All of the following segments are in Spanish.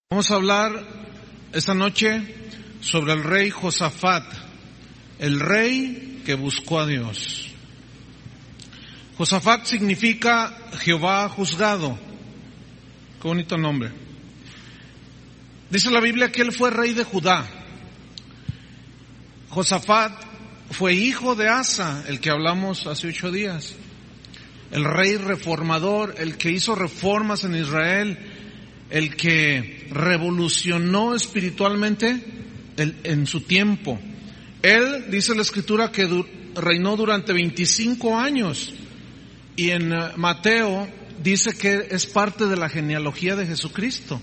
Vamos a hablar esta noche sobre el rey Josafat, el rey que buscó a Dios. Josafat significa Jehová ha juzgado. Qué bonito nombre. Dice la Biblia que él fue rey de Judá. Josafat fue hijo de Asa, el que hablamos hace 8 días. El rey reformador, el que hizo reformas en Israel, el que revolucionó espiritualmente en su tiempo. Él, dice la Escritura, que reinó durante 25 años. Y en Mateo dice que es parte de la genealogía de Jesucristo.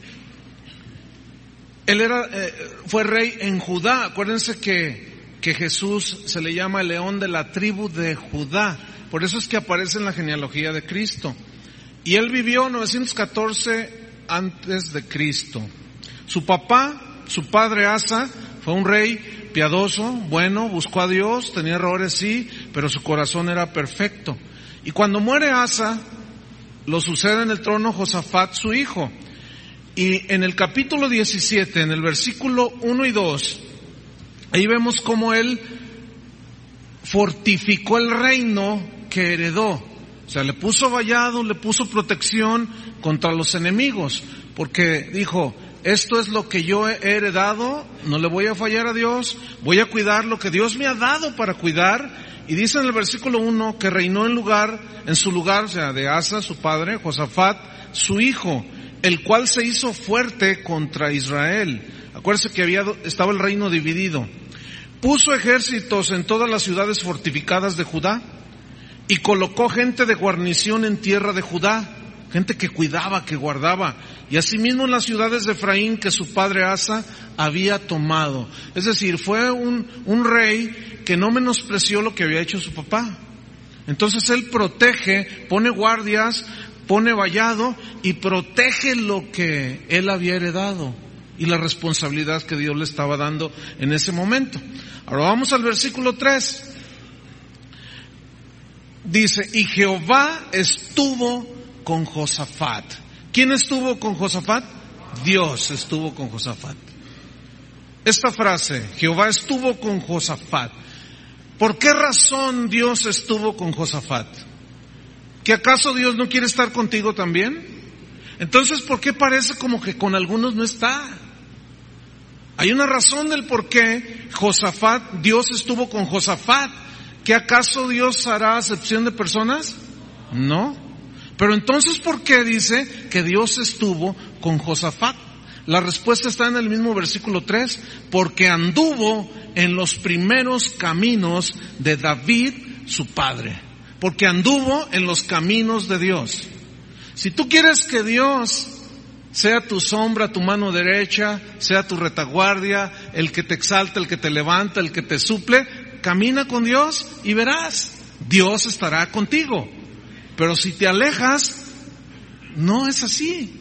Él fue rey en Judá. Acuérdense que Jesús se le llama el león de la tribu de Judá. Por eso es que aparece en la genealogía de Cristo. Y él vivió 914 antes de Cristo. Su padre Asa, fue un rey piadoso, bueno, buscó a Dios, tenía errores sí, pero su corazón era perfecto. Y cuando muere Asa, lo sucede en el trono Josafat, su hijo. Y en el capítulo 17, en el versículo 1 y 2, ahí vemos cómo él fortificó el reino que heredó. O sea, le puso vallado, le puso protección contra los enemigos, porque dijo, esto es lo que yo he heredado, no le voy a fallar a Dios, voy a cuidar lo que Dios me ha dado para cuidar. Y dice en el versículo 1 que reinó en su lugar, o sea, de Asa, su padre, Josafat, su hijo, el cual se hizo fuerte contra Israel. Acuérdense que estaba el reino dividido. Puso ejércitos en todas las ciudades fortificadas de Judá, y colocó gente de guarnición en tierra de Judá, gente que cuidaba, que guardaba, y asimismo en las ciudades de Efraín que su padre Asa había tomado. Es decir, fue un rey que no menospreció lo que había hecho su papá. Entonces él protege, pone guardias, pone vallado y protege lo que él había heredado y la responsabilidad que Dios le estaba dando en ese momento. Ahora vamos al versículo 3. Dice, y Jehová estuvo con Josafat. ¿Quién estuvo con Josafat? Dios estuvo con Josafat. Esta frase, Jehová estuvo con Josafat. ¿Por qué razón Dios estuvo con Josafat? ¿Que acaso Dios no quiere estar contigo también? Entonces, ¿por qué parece como que con algunos no está? Hay una razón del por qué Dios estuvo con Josafat. ¿Que acaso Dios hará acepción de personas? No. Pero entonces, ¿por qué dice que Dios estuvo con Josafat? La respuesta está en el mismo versículo 3, porque anduvo en los primeros caminos de David, su padre. Porque anduvo en los caminos de Dios. Si tú quieres que Dios sea tu sombra, tu mano derecha, sea tu retaguardia, el que te exalta, el que te levanta, el que te suple, camina con Dios y verás, Dios estará contigo. Pero si te alejas, no es así.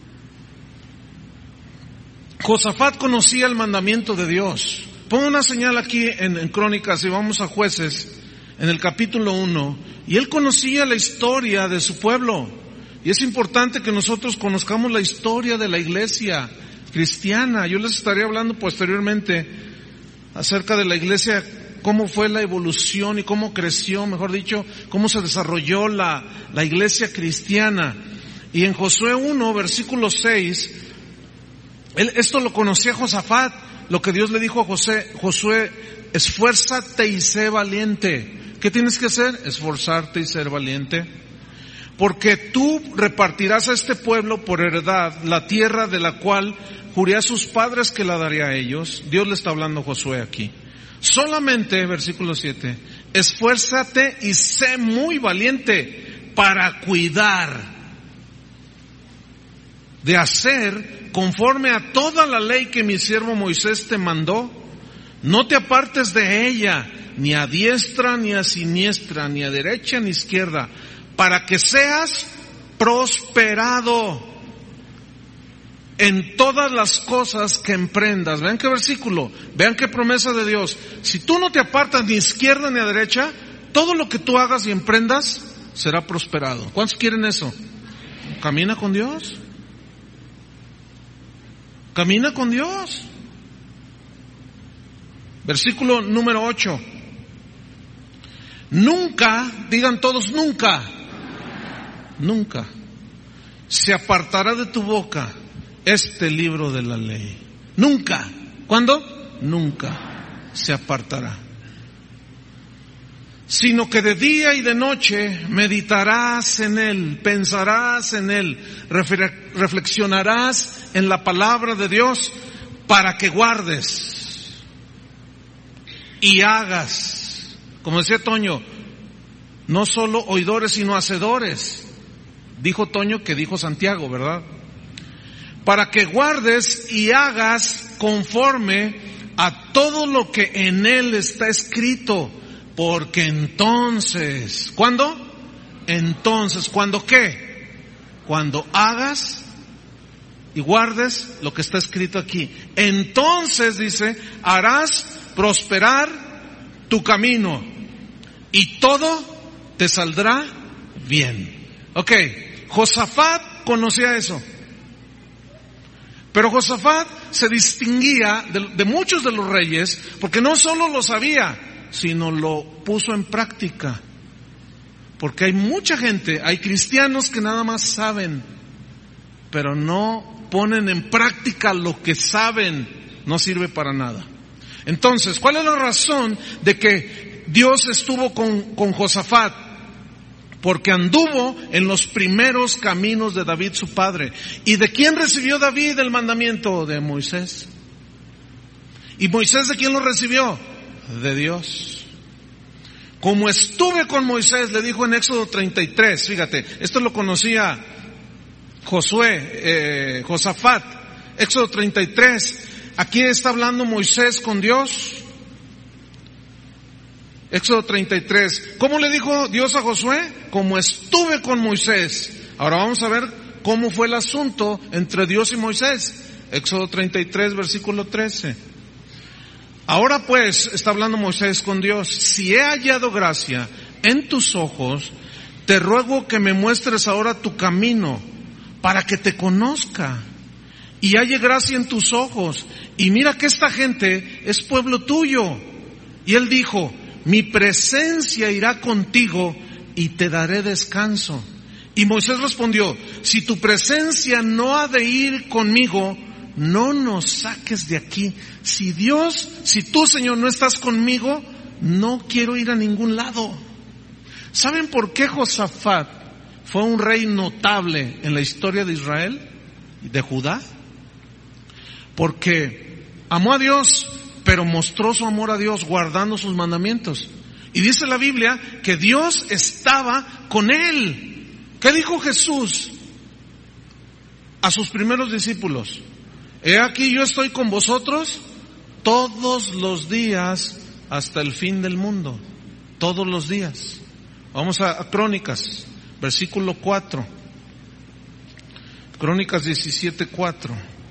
Josafat conocía el mandamiento de Dios. Pongo una señal aquí en Crónicas y vamos a Jueces, en el capítulo 1, y él conocía la historia de su pueblo. Y es importante que nosotros conozcamos la historia de la iglesia cristiana. Yo les estaré hablando posteriormente acerca de la iglesia, cómo fue la evolución y cómo creció, mejor dicho, cómo se desarrolló la iglesia cristiana. Y en Josué 1, versículo 6, esto lo conocía Josafat, lo que Dios le dijo a Josué, esfuérzate y sé valiente. ¿Qué tienes que hacer? Esforzarte y ser valiente. Porque tú repartirás a este pueblo por heredad la tierra de la cual juré a sus padres que la daría a ellos. Dios le está hablando a Josué aquí. Solamente, versículo 7, esfuérzate y sé muy valiente para cuidar de hacer conforme a toda la ley que mi siervo Moisés te mandó. No te apartes de ella, ni a diestra ni a siniestra, ni a derecha ni a izquierda, para que seas prosperado en todas las cosas que emprendas. Vean qué versículo, vean qué promesa de Dios. Si tú no te apartas ni a izquierda ni a derecha, todo lo que tú hagas y emprendas será prosperado. ¿Cuántos quieren eso? Camina con Dios. Camina con Dios. Versículo número 8. Nunca, digan todos, nunca, nunca se apartará de tu boca este libro de la ley. Nunca. ¿Cuándo? Nunca se apartará. Sino que de día y de noche meditarás en él, pensarás en él, reflexionarás en la palabra de Dios para que guardes y hagas. Como decía Toño, no solo oidores sino hacedores. Dijo Toño que dijo Santiago, ¿verdad? Para que guardes y hagas conforme a todo lo que en él está escrito. Porque entonces, ¿cuándo? Entonces, ¿cuándo qué? Cuando hagas y guardes lo que está escrito aquí. Entonces, dice, harás prosperar tu camino y todo te saldrá bien. Ok, Josafat conocía eso. Pero Josafat se distinguía de muchos de los reyes porque no solo lo sabía, sino lo puso en práctica. Porque hay mucha gente, hay cristianos que nada más saben, pero no ponen en práctica lo que saben, no sirve para nada. Entonces, ¿cuál es la razón de que Dios estuvo con Josafat? Porque anduvo en los primeros caminos de David su padre. ¿Y de quién recibió David el mandamiento? De Moisés. ¿Y Moisés de quién lo recibió? De Dios. Como estuve con Moisés, le dijo en Éxodo 33, fíjate, esto lo conocía Josafat, Éxodo 33, aquí está hablando Moisés con Dios. Éxodo 33, ¿cómo le dijo Dios a Josué? Como estuve con Moisés. Ahora vamos a ver cómo fue el asunto entre Dios y Moisés. Éxodo 33, versículo 13. Ahora pues, está hablando Moisés con Dios, si he hallado gracia en tus ojos, te ruego que me muestres ahora tu camino, para que te conozca, y halle gracia en tus ojos, y mira que esta gente es pueblo tuyo. Y él dijo, mi presencia irá contigo, y te daré descanso. Y Moisés respondió, si tu presencia no ha de ir conmigo, no nos saques de aquí. Si tú, Señor, no estás conmigo, no quiero ir a ningún lado. ¿Saben por qué Josafat fue un rey notable en la historia de Israel y de Judá? Porque amó a Dios, pero mostró su amor a Dios guardando sus mandamientos. Y dice la Biblia que Dios estaba con él. ¿Qué dijo Jesús a sus primeros discípulos? He aquí yo estoy con vosotros todos los días hasta el fin del mundo. Todos los días. Vamos a Crónicas, versículo 4. Crónicas 17:4.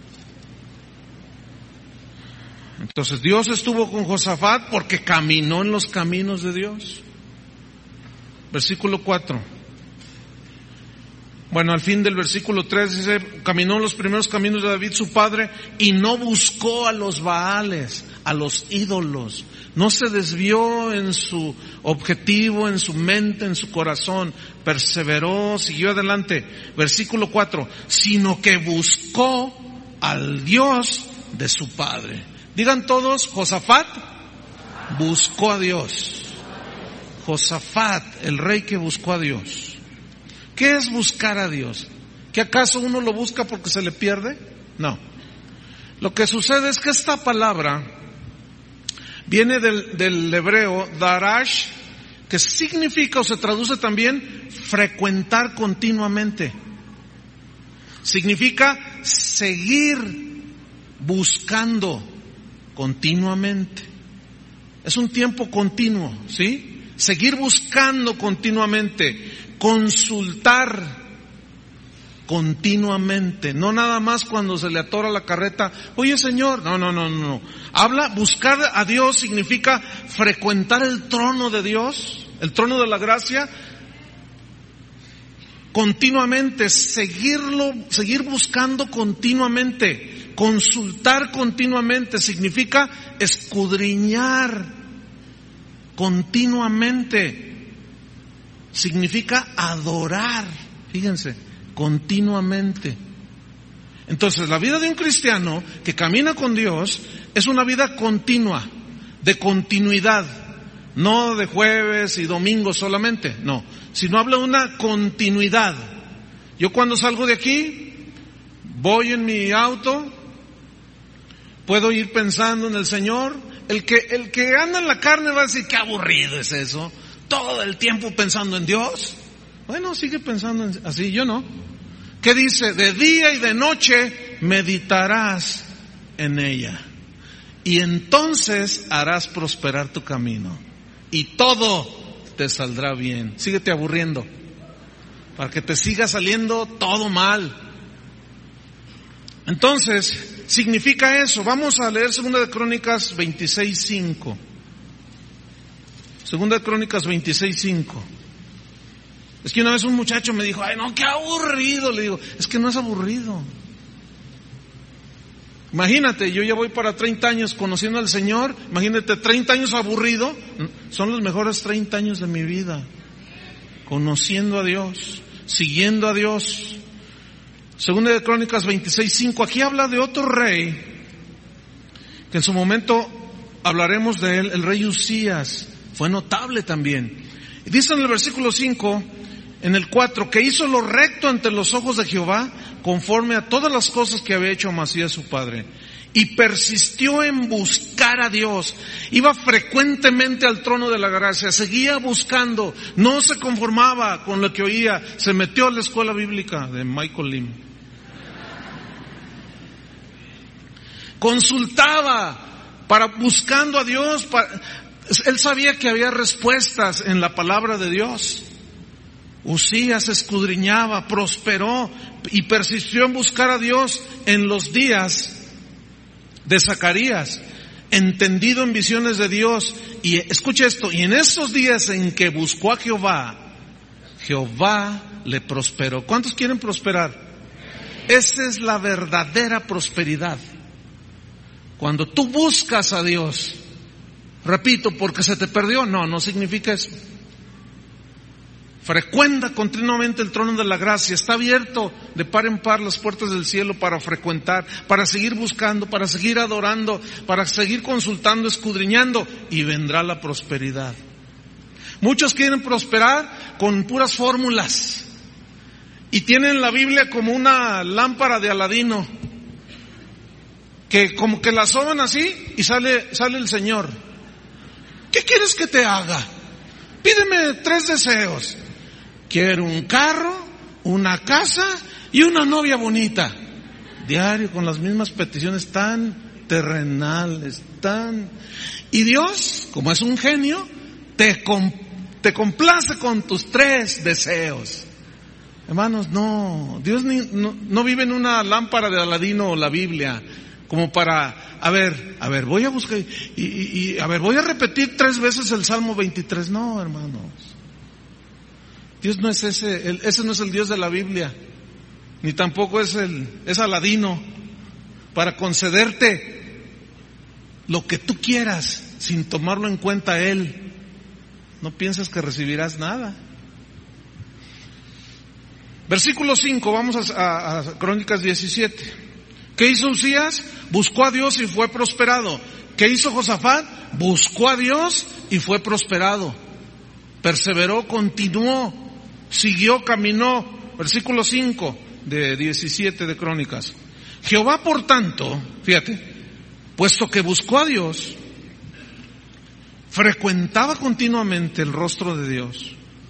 Entonces Dios estuvo con Josafat porque caminó en los caminos de Dios. Versículo 4. Bueno, al fin del versículo 3 dice, caminó en los primeros caminos de David su padre y no buscó a los Baales, a los ídolos. No se desvió en su objetivo, en su mente, en su corazón. Perseveró, siguió adelante. Versículo 4, sino que buscó al Dios de su padre. Digan todos, Josafat buscó a Dios. Josafat, el rey que buscó a Dios. ¿Qué es buscar a Dios? ¿Que acaso uno lo busca porque se le pierde? No. Lo que sucede es que esta palabra viene del hebreo darash, que significa o se traduce también frecuentar continuamente. Significa seguir buscando continuamente. Es un tiempo continuo, ¿sí? Seguir buscando continuamente. Consultar continuamente, no nada más cuando se le atora la carreta, oye Señor, no. Buscar a Dios significa frecuentar el trono de Dios, el trono de la gracia, continuamente, seguir buscando continuamente. Consultar continuamente significa escudriñar continuamente. Significa adorar, fíjense, continuamente. Entonces, la vida de un cristiano que camina con Dios es una vida continua, de continuidad, no de jueves y domingos solamente, no, sino habla de una continuidad. Yo cuando salgo de aquí, voy en mi auto, puedo ir pensando en el Señor. El que anda en la carne va a decir, qué aburrido es eso, todo el tiempo pensando en Dios. Bueno, sigue pensando así, yo no. ¿Qué dice? De día y de noche meditarás en ella, y entonces harás prosperar tu camino, y todo te saldrá bien. Síguete aburriendo, para que te siga saliendo todo mal. Entonces, significa eso. Vamos a leer 2 de Crónicas 26:5. 2 de Crónicas 26:5. Es que una vez un muchacho me dijo, ay no, qué aburrido. Le digo, es que no es aburrido. Imagínate, yo ya voy para 30 años conociendo al Señor. Imagínate, 30 años aburrido. Son los mejores 30 años de mi vida. Conociendo a Dios, siguiendo a Dios. 2 de Crónicas 26:5. Aquí habla de otro rey, que en su momento hablaremos de él, el rey Uzías. Fue notable también. Y dice en el versículo 5, en el 4, que hizo lo recto ante los ojos de Jehová, conforme a todas las cosas que había hecho Amasías su padre. Y persistió en buscar a Dios. Iba frecuentemente al trono de la gracia, seguía buscando, no se conformaba con lo que oía. Se metió a la escuela bíblica de Michael Lim. Consultaba buscando a Dios. Él sabía que había respuestas en la palabra de Dios. Uzías escudriñaba, prosperó y persistió en buscar a Dios en los días de Zacarías, entendido en visiones de Dios. Y escucha esto, y en esos días en que buscó a Jehová, Jehová le prosperó. ¿Cuántos quieren prosperar? Esa es la verdadera prosperidad. Cuando tú buscas a Dios, repito, porque se te perdió, no significa eso. Frecuenta continuamente el trono de la gracia. Está abierto de par en par las puertas del cielo para frecuentar, para seguir buscando, para seguir adorando, para seguir consultando, escudriñando, y vendrá la prosperidad. Muchos quieren prosperar con puras fórmulas y tienen la Biblia como una lámpara de Aladino, que como que la soban así y sale el Señor. ¿Qué quieres que te haga? Pídeme 3 deseos. Quiero un carro, una casa y una novia bonita. Diario con las mismas peticiones tan terrenales, Y Dios, como es un genio, te complace con tus 3 deseos. Hermanos, no. Dios no vive en una lámpara de Aladino o la Biblia como para, a ver, voy a buscar y voy a repetir 3 veces el Salmo 23. No, hermanos. Dios no es ese no es el Dios de la Biblia, ni tampoco es Aladino para concederte lo que tú quieras sin tomarlo en cuenta Él. No pienses que recibirás nada. Versículo 5, vamos a Crónicas 17. ¿Qué hizo Uzías? Buscó a Dios y fue prosperado. ¿Qué hizo Josafat? Buscó a Dios y fue prosperado. Perseveró, continuó, siguió, caminó. Versículo 5 de 17 de Crónicas. Jehová, por tanto, fíjate, puesto que buscó a Dios, frecuentaba continuamente el rostro de Dios.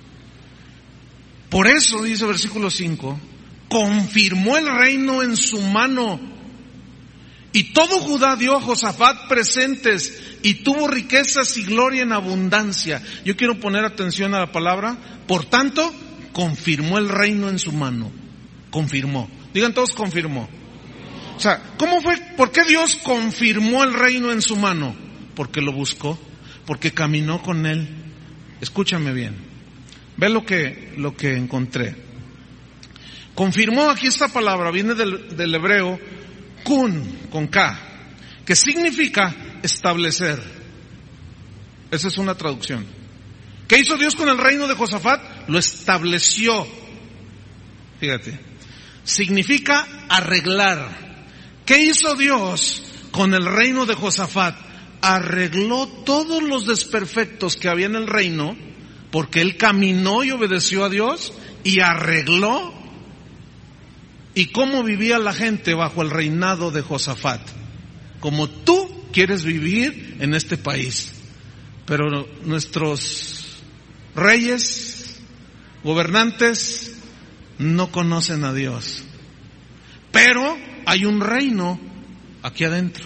Por eso, dice versículo 5, confirmó el reino en su mano. Y todo Judá dio a Josafat presentes y tuvo riquezas y gloria en abundancia. Yo quiero poner atención a la palabra. Por tanto, confirmó el reino en su mano. Confirmó. Digan todos, confirmó. O sea, ¿cómo fue? ¿Por qué Dios confirmó el reino en su mano? Porque lo buscó, porque caminó con él. Escúchame bien. Ve lo que encontré. Confirmó, aquí esta palabra viene del hebreo kun, con K, que significa establecer. Esa es una traducción. ¿Qué hizo Dios con el reino de Josafat? Lo estableció. Fíjate, significa arreglar. ¿Qué hizo Dios con el reino de Josafat? Arregló todos los desperfectos que había en el reino, porque él caminó y obedeció a Dios y arregló. ¿Y cómo vivía la gente bajo el reinado de Josafat? Como tú quieres vivir en este país. Pero nuestros reyes, gobernantes, no conocen a Dios. Pero hay un reino aquí adentro.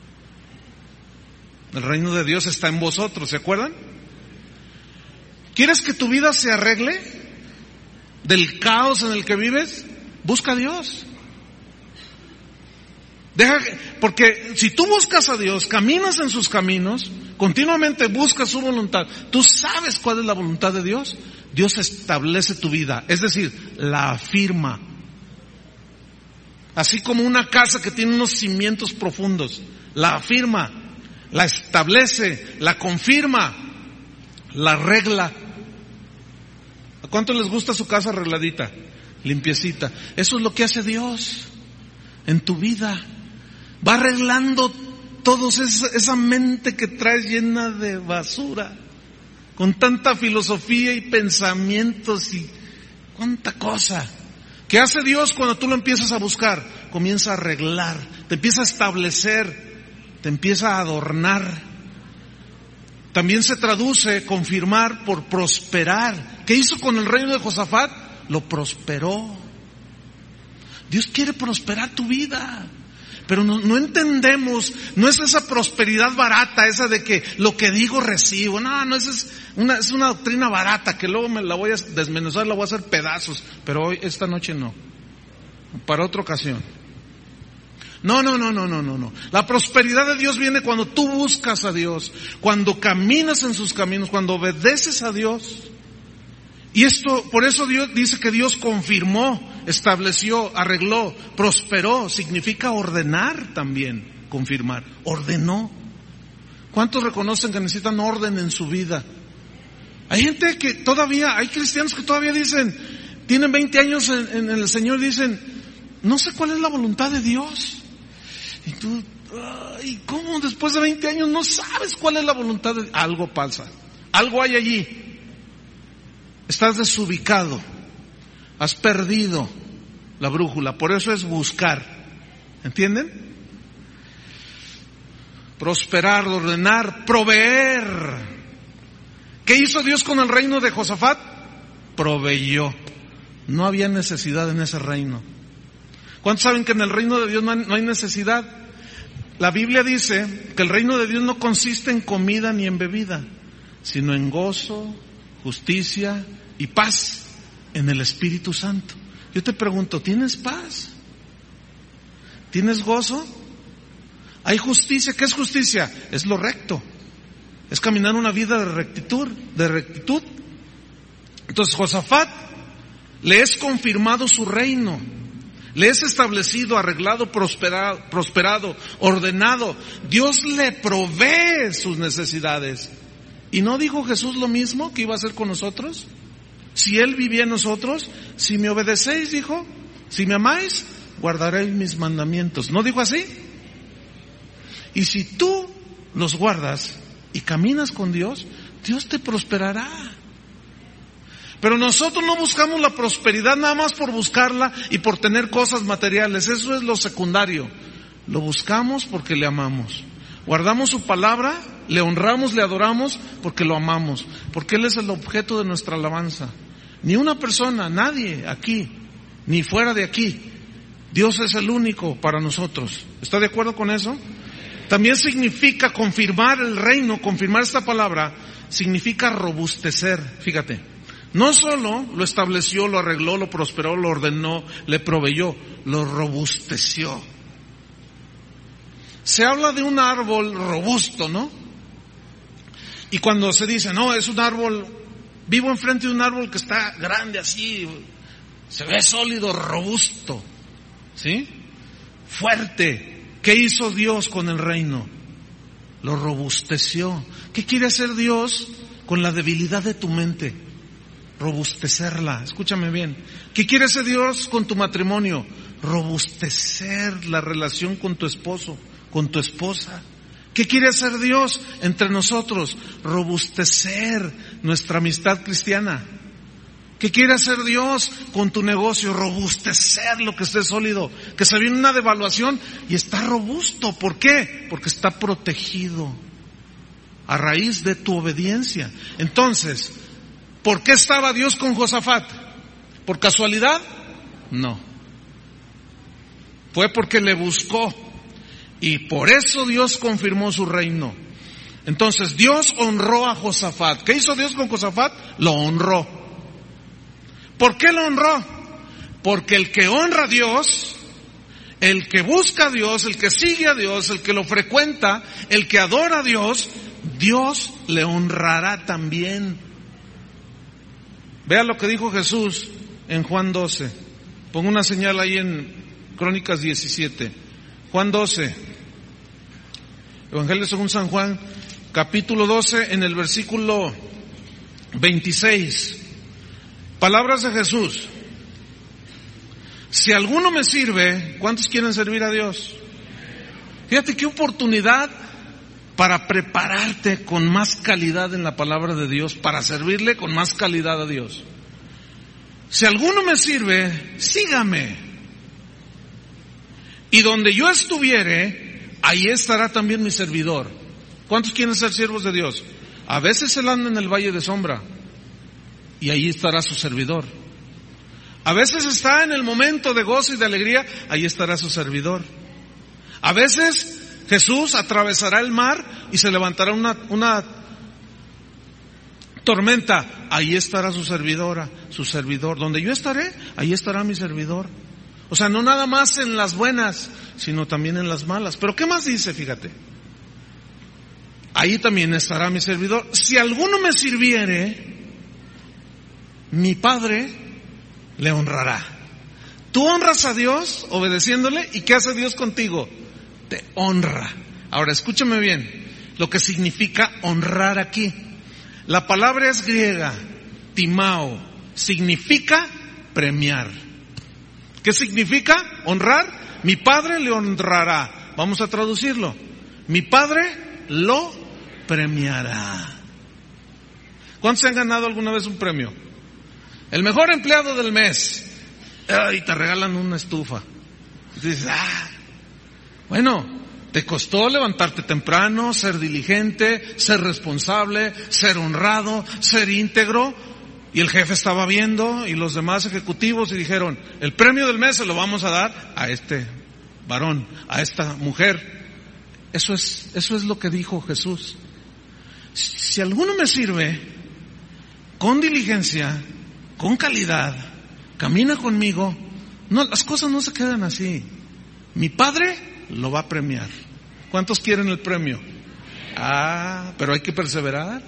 El reino de Dios está en vosotros, ¿se acuerdan? ¿Quieres que tu vida se arregle del caos en el que vives? Busca a Dios. Porque si tú buscas a Dios, caminas en sus caminos, continuamente buscas su voluntad, tú sabes cuál es la voluntad de Dios, Dios establece tu vida, es decir, la afirma. Así como una casa que tiene unos cimientos profundos, la afirma, la establece, la confirma, la arregla. ¿A cuánto les gusta su casa arregladita, limpiecita? Eso es lo que hace Dios en tu vida. Va arreglando todos esa mente que traes llena de basura, con tanta filosofía y pensamientos y cuánta cosa. ¿Qué hace Dios cuando tú lo empiezas a buscar? Comienza a arreglar, te empieza a establecer, te empieza a adornar. También se traduce confirmar por prosperar. ¿Qué hizo con el reino de Josafat? Lo prosperó. Dios quiere prosperar tu vida. Pero no entendemos, no es esa prosperidad barata, esa de que lo que digo recibo. No, esa es una doctrina barata que luego me la voy a desmenuzar, la voy a hacer pedazos. Pero esta noche no. Para otra ocasión. No. La prosperidad de Dios viene cuando tú buscas a Dios, cuando caminas en sus caminos, cuando obedeces a Dios. Y por eso Dios dice que Dios confirmó, estableció, arregló, prosperó. Significa ordenar también, confirmar. Ordenó. ¿Cuántos reconocen que necesitan orden en su vida? Hay gente que todavía, hay cristianos que todavía dicen, tienen 20 años en el Señor, dicen, no sé cuál es la voluntad de Dios. Y tú, ¿y cómo después de 20 años no sabes cuál es la voluntad de Dios? Algo pasa, algo hay allí. Estás desubicado, has perdido la brújula, por eso es buscar, ¿entienden? Prosperar, ordenar, proveer. ¿Qué hizo Dios con el reino de Josafat? Proveyó. No había necesidad en ese reino. ¿Cuántos saben que en el reino de Dios no hay necesidad? La Biblia dice que el reino de Dios no consiste en comida ni en bebida, sino en gozo, justicia y paz en el Espíritu Santo. Yo te pregunto, ¿tienes paz? ¿Tienes gozo? ¿Hay justicia? ¿Qué es justicia? Es lo recto. Es caminar una vida de rectitud. Entonces Josafat le es confirmado su reino, le es establecido, arreglado, prosperado, ordenado. Dios le provee sus necesidades. ¿Y no dijo Jesús lo mismo que iba a hacer con nosotros? Si Él vivía en nosotros, si me obedecéis, dijo, si me amáis, guardaréis mis mandamientos. ¿No dijo así? Y si tú los guardas y caminas con Dios, Dios te prosperará. Pero nosotros no buscamos la prosperidad nada más por buscarla y por tener cosas materiales. Eso es lo secundario. Lo buscamos porque le amamos. Guardamos su palabra, le honramos, le adoramos porque lo amamos, porque Él es el objeto de nuestra alabanza. Ni una persona, nadie aquí, ni fuera de aquí. Dios es el único para nosotros. ¿Está de acuerdo con eso? También significa confirmar el reino, confirmar esta palabra, significa robustecer. Fíjate, no solo lo estableció, lo arregló, lo prosperó, lo ordenó, le proveyó, lo robusteció. Se habla de un árbol robusto, ¿no? Y cuando se dice, no, es un árbol, vivo enfrente de un árbol que está grande así, se ve sólido, robusto, ¿sí? Fuerte. ¿Qué hizo Dios con el reino? Lo robusteció. ¿Qué quiere hacer Dios con la debilidad de tu mente? Robustecerla. Escúchame bien. ¿Qué quiere hacer Dios con tu matrimonio? Robustecer la relación con tu esposo, con tu esposa. ¿Qué quiere hacer Dios entre nosotros? Robustecer nuestra amistad cristiana. ¿Qué quiere hacer Dios con tu negocio? Robustecer lo que esté sólido. Que se viene una devaluación y está robusto. ¿Por qué? Porque está protegido a raíz de tu obediencia. Entonces, ¿por qué estaba Dios con Josafat? ¿Por casualidad? No. Fue porque le buscó. Y por eso Dios confirmó su reino. Entonces, Dios honró a Josafat. ¿Qué hizo Dios con Josafat? Lo honró. ¿Por qué lo honró? Porque el que honra a Dios, el que busca a Dios, el que sigue a Dios, el que lo frecuenta, el que adora a Dios, Dios le honrará también. Vea lo que dijo Jesús en Juan 12. Pongo una señal ahí en Crónicas 17. Juan 12. Evangelio según San Juan, capítulo 12, en el versículo 26. Palabras de Jesús. Si alguno me sirve, ¿cuántos quieren servir a Dios? Fíjate qué oportunidad para prepararte con más calidad en la palabra de Dios, para servirle con más calidad a Dios. Si alguno me sirve, sígame. Y donde yo estuviere, ahí estará también mi servidor. ¿Cuántos quieren ser siervos de Dios? A veces él anda en el valle de sombra. Y ahí estará su servidor. A veces está en el momento de gozo y de alegría, ahí estará su servidor. A veces Jesús atravesará el mar y se levantará una tormenta, ahí estará su servidora, su servidor. Donde yo estaré, ahí estará mi servidor. O sea, no nada más en las buenas, sino también en las malas. Pero ¿qué más dice? Fíjate. Ahí también estará mi servidor. Si alguno me sirviere, mi Padre le honrará. Tú honras a Dios obedeciéndole, ¿y qué hace Dios contigo? Te honra. Ahora escúchame bien lo que significa honrar aquí. La palabra es griega, timao, significa premiar. ¿Qué significa honrar? Mi Padre le honrará. Vamos a traducirlo. Mi Padre lo premiará. ¿Cuántos se han ganado alguna vez un premio? El mejor empleado del mes. Y te regalan una estufa. Y dices, bueno, te costó levantarte temprano, ser diligente, ser responsable, ser honrado, ser íntegro. Y el jefe estaba viendo y los demás ejecutivos y dijeron, el premio del mes se lo vamos a dar a este varón, a esta mujer. Eso es lo que dijo Jesús. Si alguno me sirve con diligencia, con calidad, camina conmigo, no, las cosas no se quedan así. Mi Padre lo va a premiar. ¿Cuántos quieren el premio? Pero hay que perseverar.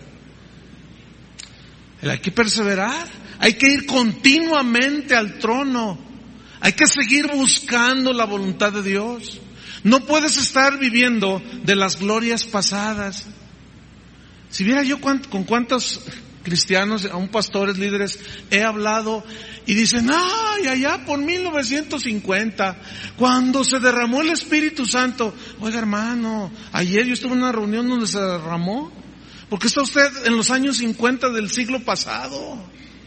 Hay que perseverar. Hay que ir continuamente al trono. Hay que seguir buscando la voluntad de Dios. No puedes estar viviendo de las glorias pasadas. Si viera yo con cuántos cristianos, aún pastores, líderes, he hablado y dicen, allá por 1950, cuando se derramó el Espíritu Santo. Oiga, hermano, ayer yo estuve en una reunión donde se derramó. ¿Por qué está usted en los años 50 del siglo pasado?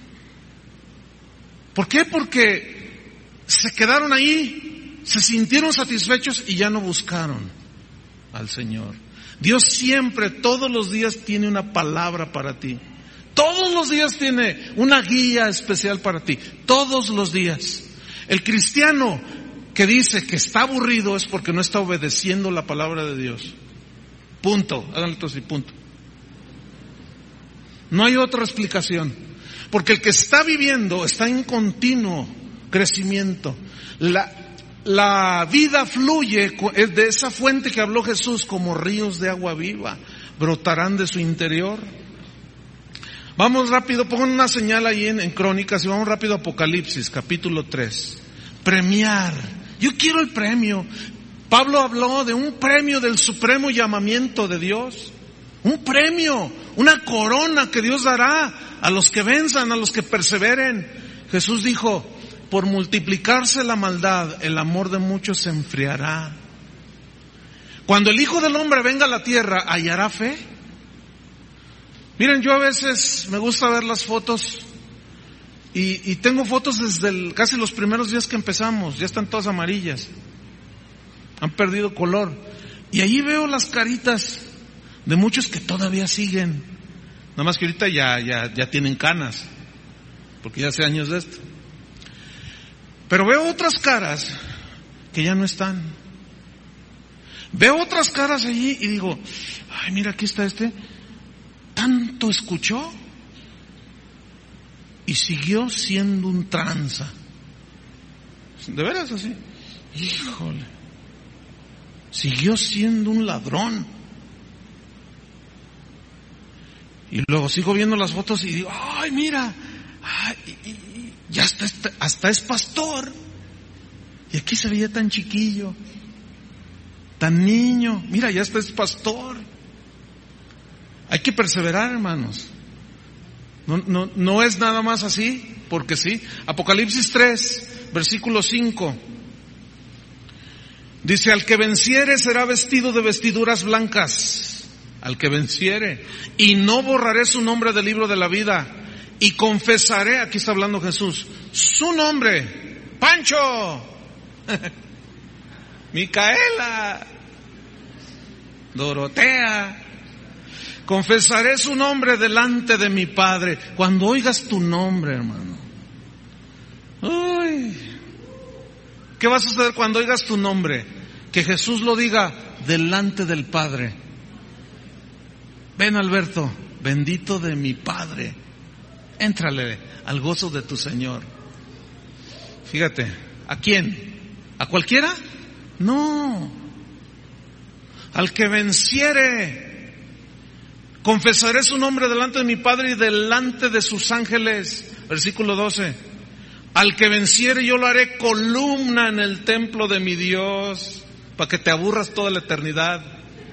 ¿Por qué? Porque se quedaron ahí, se sintieron satisfechos y ya no buscaron al Señor. Dios siempre, todos los días tiene una palabra para ti. Todos los días tiene una guía especial para ti. Todos los días. El cristiano que dice que está aburrido es porque no está obedeciendo la palabra de Dios. Punto. Háganlo así, punto. No hay otra explicación. Porque el que está viviendo está en continuo crecimiento. La vida fluye de esa fuente que habló Jesús, como ríos de agua viva. Brotarán de su interior. Vamos rápido, pongan una señal ahí en Crónicas y vamos rápido a Apocalipsis, capítulo 3. Premiar. Yo quiero el premio. Pablo habló de un premio del supremo llamamiento de Dios. Un premio, una corona que Dios dará a los que venzan, a los que perseveren. Jesús dijo, por multiplicarse la maldad, el amor de muchos se enfriará. Cuando el Hijo del Hombre venga a la tierra, ¿hallará fe? Miren, yo a veces me gusta ver las fotos y tengo fotos desde casi los primeros días que empezamos, ya están todas amarillas, han perdido color. Y allí veo las caritas de muchos que todavía siguen, nada más que ahorita ya tienen canas, porque ya hace años de esto. Pero veo otras caras que ya no están. Veo otras caras allí y digo, ay, mira, aquí está tanto escuchó y siguió siendo un tranza. ¿De veras así? Híjole. Siguió siendo un ladrón. Y luego sigo viendo las fotos y digo, ay, mira, ya hasta es pastor. Y aquí se veía tan chiquillo, tan niño. Mira, ya hasta es pastor. Hay que perseverar, hermanos. No es nada más así, porque sí. Apocalipsis 3, versículo 5. Dice, al que venciere será vestido de vestiduras blancas. Al que venciere. Y no borraré su nombre del libro de la vida. Y confesaré, aquí está hablando Jesús, su nombre. Pancho. Micaela. Dorotea. Confesaré su nombre delante de mi Padre. Cuando oigas tu nombre, hermano. Uy. ¿Qué va a suceder cuando oigas tu nombre? Que Jesús lo diga delante del Padre. Ven, Alberto, bendito de mi Padre. Éntrale al gozo de tu Señor. Fíjate, ¿a quién? ¿A cualquiera? No. Al que venciere. Confesaré su nombre delante de mi Padre y delante de sus ángeles. Versículo 12. Al que venciere yo lo haré columna en el templo de mi Dios, para que te aburras toda la eternidad.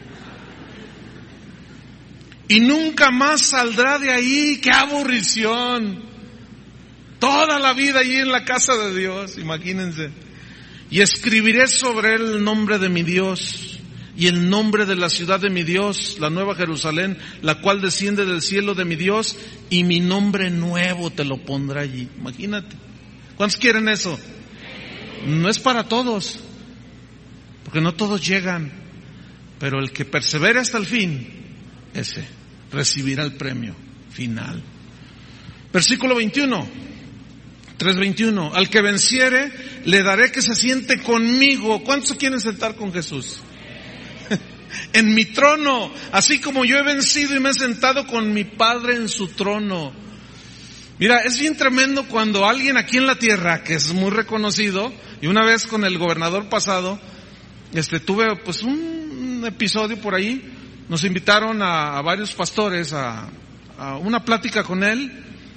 Y nunca más saldrá de ahí. ¡Qué aburrición! Toda la vida allí en la casa de Dios, imagínense. Y escribiré sobre él el nombre de mi Dios y el nombre de la ciudad de mi Dios, la nueva Jerusalén, la cual desciende del cielo de mi Dios, y mi nombre nuevo te lo pondrá allí. Imagínate. ¿Cuántos quieren eso? No es para todos, porque no todos llegan, pero el que persevere hasta el fin, ese recibirá el premio final. Versículo 21, 3:21. Al que venciere, le daré que se siente conmigo. ¿Cuántos se quieren sentar con Jesús? En mi trono, así como yo he vencido y me he sentado con mi Padre en su trono. Mira, es bien tremendo cuando alguien aquí en la tierra, que es muy reconocido, y una vez con el gobernador pasado, tuve pues un episodio por ahí, nos invitaron a varios pastores a una plática con él,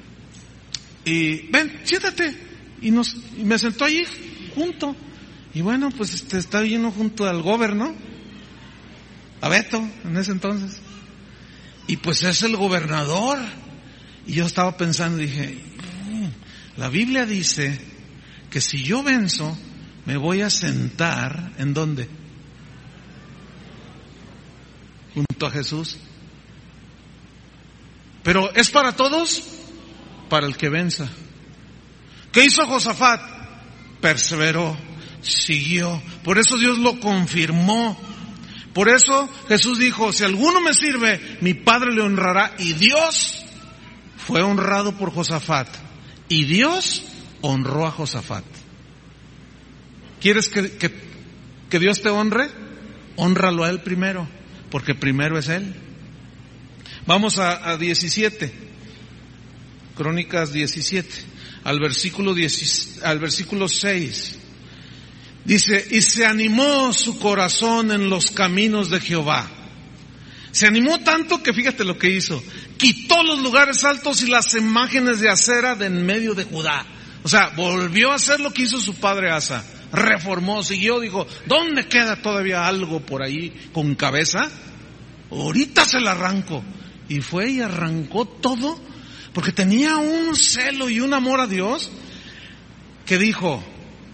y ven, siéntate, y me sentó allí junto, y bueno, pues está viendo junto al gobernador, a Beto en ese entonces, y pues es el gobernador. Y yo estaba pensando, dije, la Biblia dice que si yo venzo, me voy a sentar, ¿en dónde? Junto a Jesús. Pero ¿es para todos? Para el que venza. ¿Qué hizo Josafat? Perseveró, siguió. Por eso Dios lo confirmó. Por eso Jesús dijo, si alguno me sirve, mi Padre le honrará. Y Dios fue honrado por Josafat. Y Dios honró a Josafat. ¿Quieres que Dios te honre? Hónralo a Él primero, porque primero es Él. Vamos a 17. Crónicas 17, al versículo 6. Dice, y se animó su corazón en los caminos de Jehová. Se animó tanto que fíjate lo que hizo. Quitó los lugares altos y las imágenes de acera de en medio de Judá. O sea, volvió a hacer lo que hizo su padre Asa. reformó, siguió, dijo, ¿dónde queda todavía algo por ahí con cabeza? Ahorita se la arranco. Y fue y arrancó todo, porque tenía un celo y un amor a Dios, que dijo,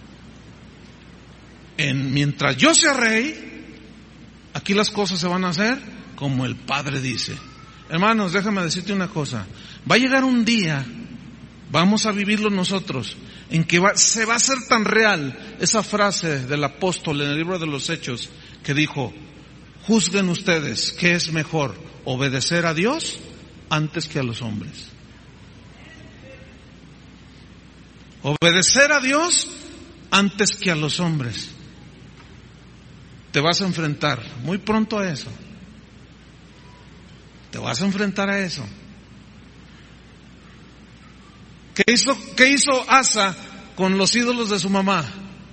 mientras yo sea rey, aquí las cosas se van a hacer como el Padre dice. Hermanos, déjame decirte una cosa, va a llegar un día, vamos a vivirlo nosotros, en que se va a hacer tan real esa frase del apóstol en el libro de los Hechos, que dijo, juzguen ustedes qué es mejor, obedecer a Dios antes que a los hombres. Obedecer a Dios antes que a los hombres. Te vas a enfrentar muy pronto a eso. Te vas a enfrentar a eso. ¿Qué hizo Asa con los ídolos de su mamá?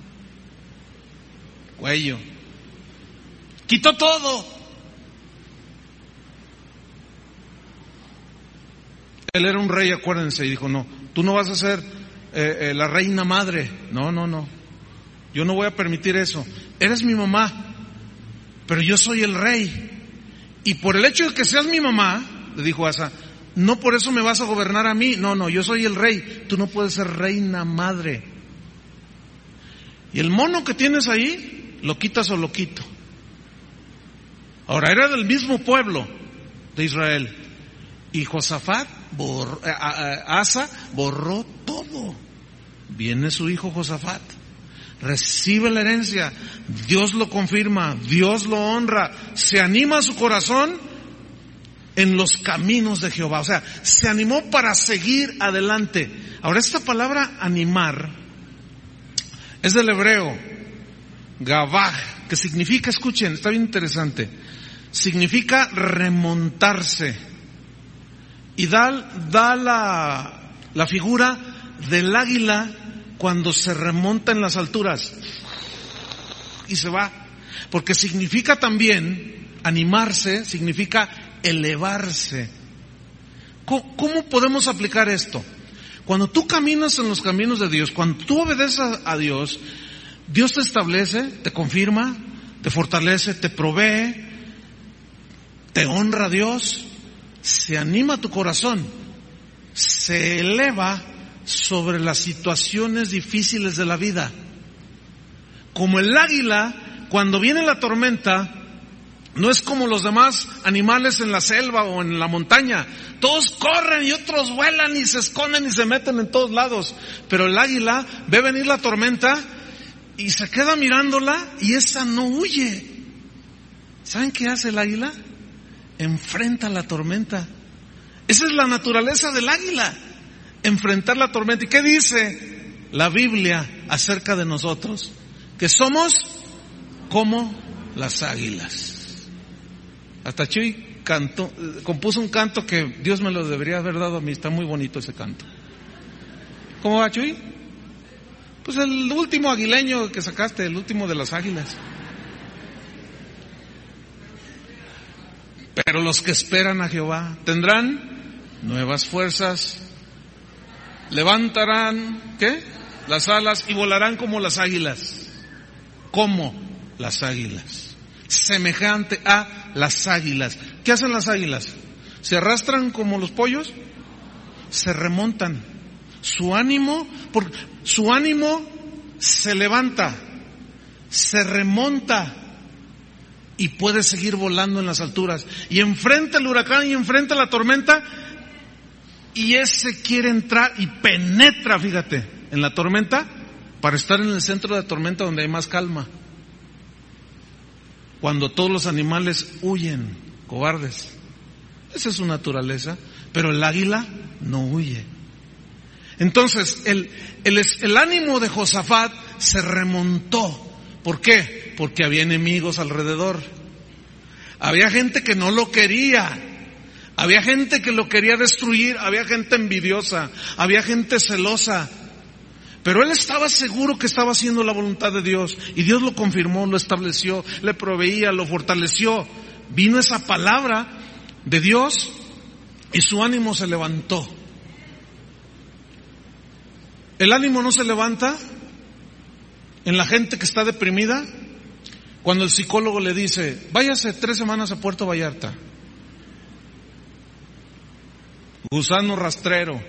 Cuello. Quitó todo. Él era un rey, acuérdense, y dijo, no, tú no vas a ser la reina madre. No. Yo no voy a permitir eso. Eres mi mamá, pero yo soy el rey. Y por el hecho de que seas mi mamá, le dijo Asa, no por eso me vas a gobernar a mí. No, yo soy el rey. Tú no puedes ser reina madre. Y el mono que tienes ahí, ¿lo quitas o lo quito? Ahora, era del mismo pueblo de Israel. Y Josafat, Asa borró todo. Viene su hijo Josafat, recibe la herencia, Dios lo confirma, Dios lo honra, se anima su corazón en los caminos de Jehová. O sea, se animó para seguir adelante. Ahora, esta palabra animar es del hebreo gavah, que significa, escuchen, está bien interesante, significa remontarse. Y da la figura del águila cuando se remonta en las alturas y se va. Porque significa también, animarse, significa elevarse. ¿Cómo podemos aplicar esto? Cuando tú caminas en los caminos de Dios, cuando tú obedeces a Dios, Dios te establece, te confirma, te fortalece, te provee, te honra a Dios, se anima tu corazón, se eleva sobre las situaciones difíciles de la vida. Como el águila, cuando viene la tormenta, no es como los demás animales en la selva o en la montaña. Todos corren y otros vuelan y se esconden y se meten en todos lados. Pero el águila ve venir la tormenta y se queda mirándola y esa no huye. ¿Saben qué hace el águila? Enfrenta la tormenta. Esa es la naturaleza del águila, enfrentar la tormenta. ¿Y qué dice la Biblia acerca de nosotros? Que somos como las águilas. Hasta Chuy compuso un canto que Dios me lo debería haber dado a mí. Está muy bonito ese canto. ¿Cómo va, Chuy? Pues el último aguileño que sacaste, el último de las águilas. Pero los que esperan a Jehová tendrán nuevas fuerzas, levantarán, ¿qué? Las alas y volarán como las águilas. Como las águilas. Semejante a las águilas. ¿Qué hacen las águilas? ¿Se arrastran como los pollos? Se remontan. Su ánimo se levanta, se remonta y puede seguir volando en las alturas. Y enfrenta el huracán y enfrenta la tormenta y ese quiere entrar y penetra, fíjate, en la tormenta para estar en el centro de la tormenta donde hay más calma. Cuando todos los animales huyen, cobardes. Esa es su naturaleza, pero el águila no huye. Entonces, el ánimo de Josafat se remontó. ¿Por qué? Porque había enemigos alrededor. Había gente que no lo quería. Había gente que lo quería destruir. Había gente envidiosa. Había gente celosa. Pero él estaba seguro que estaba haciendo la voluntad de Dios. Y Dios lo confirmó, lo estableció, le proveía, lo fortaleció. Vino esa palabra de Dios y su ánimo se levantó. El ánimo no se levanta en la gente que está deprimida, cuando el psicólogo le dice, váyase 3 semanas a Puerto Vallarta. Gusano rastrero.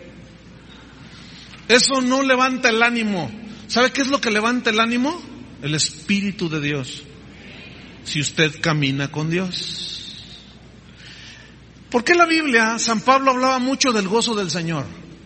Eso no levanta el ánimo. ¿Sabe qué es lo que levanta el ánimo? El Espíritu de Dios. Si usted camina con Dios. ¿Por qué la Biblia, San Pablo hablaba mucho del gozo del Señor?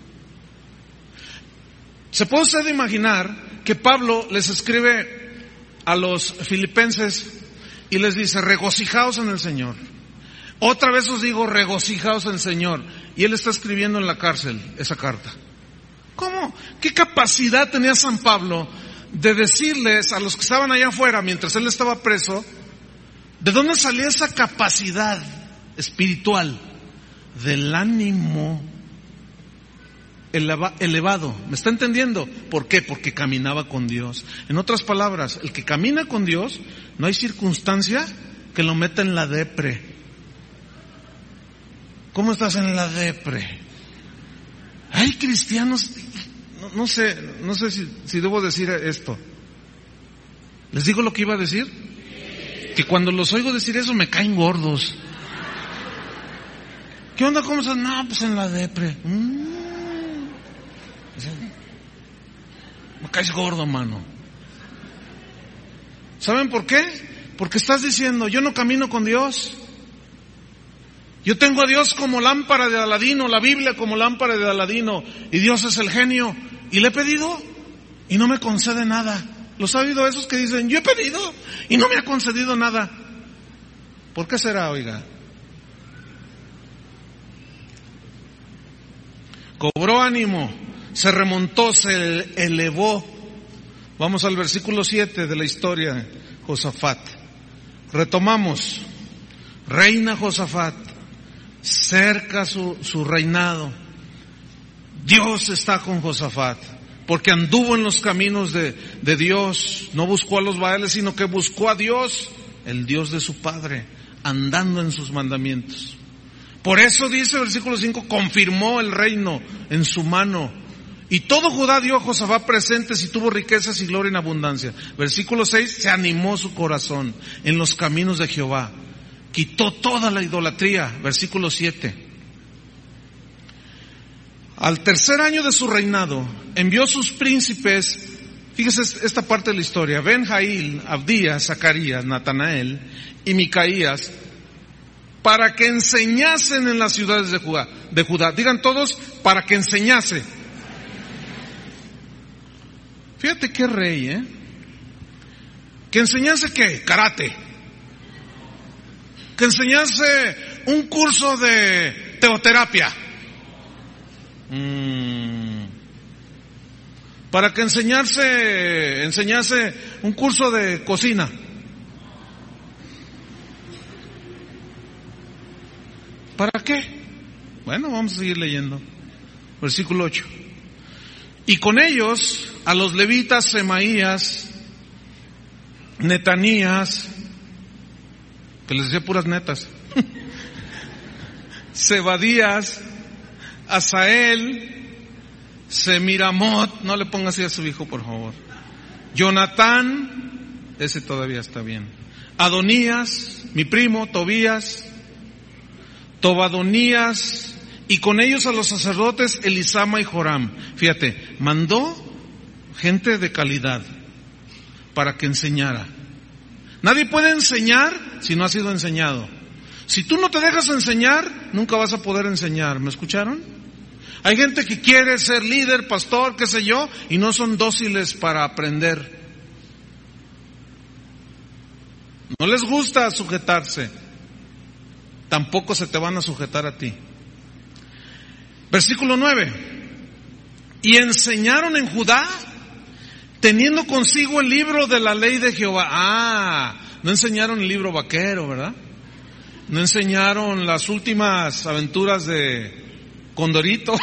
¿Se puede usted imaginar que Pablo les escribe a los filipenses y les dice, regocijaos en el Señor? Otra vez os digo, regocijaos en el Señor. Y él está escribiendo en la cárcel esa carta. ¿Cómo? ¿Qué capacidad tenía San Pablo de decirles a los que estaban allá afuera mientras él estaba preso, de dónde salía esa capacidad espiritual del ánimo elevado? ¿Me está entendiendo? ¿Por qué? Porque caminaba con Dios. En otras palabras, el que camina con Dios, no hay circunstancia que lo meta en la depre. ¿Cómo estás en la depre? Hay cristianos, no sé si debo decir esto. ¿Les digo lo que iba a decir? Que cuando los oigo decir eso me caen gordos. ¿Qué onda? ¿Cómo estás? No, pues en la depre. Me caes gordo, mano. ¿Saben por qué? Porque estás diciendo, yo no camino con Dios. Yo tengo a Dios como lámpara de Aladino, la Biblia como lámpara de Aladino, y Dios es el genio. Y le he pedido y no me concede nada. ¿Los ha oído esos que dicen, yo he pedido y no me ha concedido nada? ¿Por qué será, oiga? Cobró ánimo, se remontó, se elevó. Vamos al versículo 7 de la historia de Josafat. Retomamos. Reina Josafat, cerca su reinado. Dios está con Josafat, porque anduvo en los caminos de Dios. No buscó a los Baales, sino que buscó a Dios, el Dios de su padre, andando en sus mandamientos. Por eso dice el versículo 5, confirmó el reino en su mano. Y todo Judá dio a Josafat presentes y tuvo riquezas y gloria en abundancia. Versículo 6, se animó su corazón en los caminos de Jehová. Quitó toda la idolatría. Versículo 7. Al tercer año de su reinado, envió sus príncipes, fíjese esta parte de la historia, Ben-Jail, Abdías, Zacarías, Natanael y Micaías, para que enseñasen en las ciudades de Judá. Digan todos, para que enseñase. Fíjate qué rey, ¿Que enseñase qué? Karate. Que enseñase un curso de teoterapia. Para que enseñase un curso de cocina. ¿Para qué? Bueno, vamos a seguir leyendo. Versículo 8. Y con ellos a los levitas Semaías, Netanías, que les decía puras netas, Zebadías, Asael, Semiramot, no le ponga así a su hijo, por favor. Jonatán, ese todavía está bien. Adonías, mi primo, Tobías, Tobadonías, y con ellos a los sacerdotes Elisama y Joram. Fíjate, mandó gente de calidad para que enseñara. Nadie puede enseñar si no ha sido enseñado. Si tú no te dejas enseñar, nunca vas a poder enseñar. ¿Me escucharon? Hay gente que quiere ser líder, pastor, qué sé yo, y no son dóciles para aprender. No les gusta sujetarse. Tampoco se te van a sujetar a ti. Versículo 9. Y enseñaron en Judá, teniendo consigo el libro de la ley de Jehová. No enseñaron el libro vaquero, ¿verdad? No enseñaron las últimas aventuras de Condorito.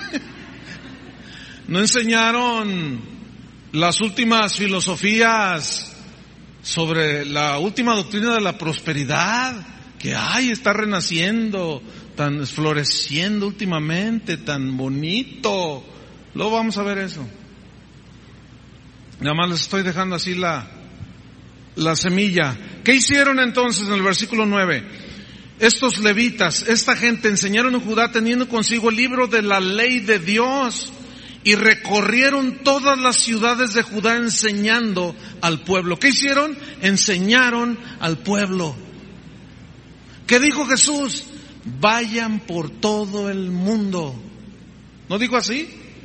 No enseñaron las últimas filosofías sobre la última doctrina de la prosperidad, que está renaciendo, tan floreciendo últimamente, tan bonito. Luego vamos a ver eso. Nada más les estoy dejando así la semilla. ¿Qué hicieron entonces en el versículo 9? Estos levitas, esta gente enseñaron en Judá teniendo consigo el libro de la ley de Dios y recorrieron todas las ciudades de Judá enseñando al pueblo. ¿Qué hicieron? Enseñaron al pueblo. ¿Qué dijo Jesús? Vayan por todo el mundo. ¿No dijo así?